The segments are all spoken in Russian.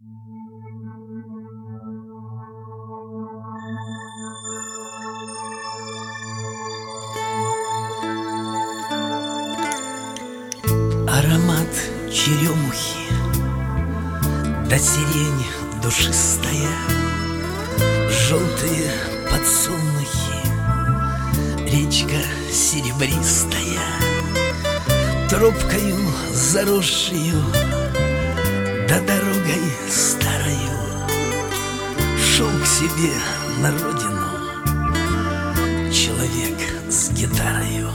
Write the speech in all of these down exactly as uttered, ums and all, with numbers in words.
Аромат черемухи да сирень душистая, желтые подсолнухи, речка серебристая, тропкою заросшую да дорогой старою шел к себе на родину человек с гитарою.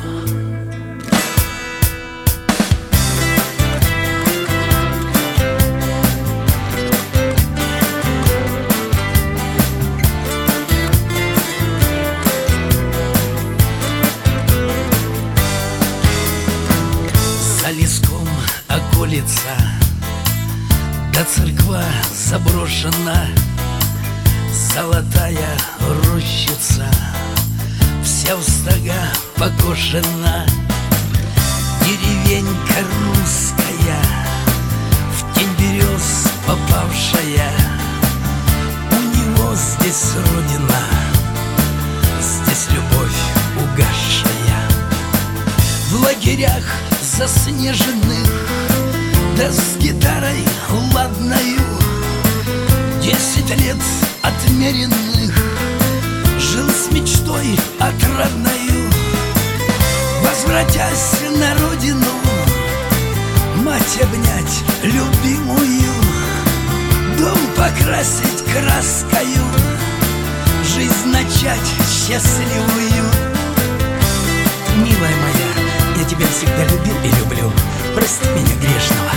За леском околица, да церква заброшена, золотая рощица вся в стога покошена. Деревенька русская, в тень берез попавшая, у него здесь родина, здесь любовь угасшая. В лагерях заснеженных, да с гитарой ладною, десять лет отмеренных жил с мечтой отрадною. Возвратясь на родину, мать обнять любимую, дом покрасить краскою, жизнь начать счастливую. Милая моя, я тебя всегда любил и люблю, прости меня грешного.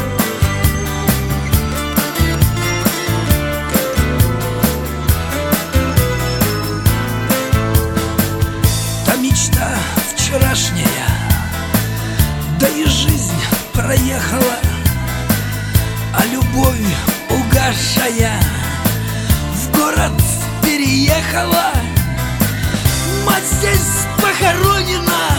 Та мечта вчерашняя, да и жизнь проехала, а любовь угасшая в город переехала. Мать здесь похоронена,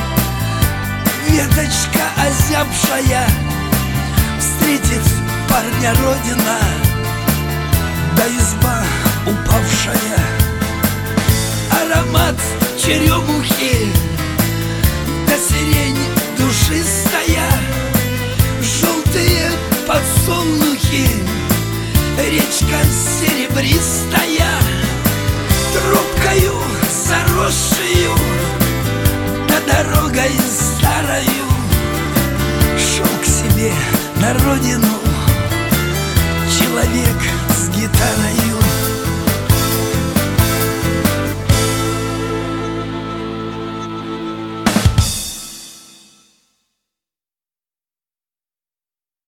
веточка озябшая, встретить парня родина, да изба упавшая. Аромат черемухи да сирень душистая, желтые подсолнухи, речка серебристая, тропкою заросшую да дорогой старою шел к себе на родину человек с гитарой.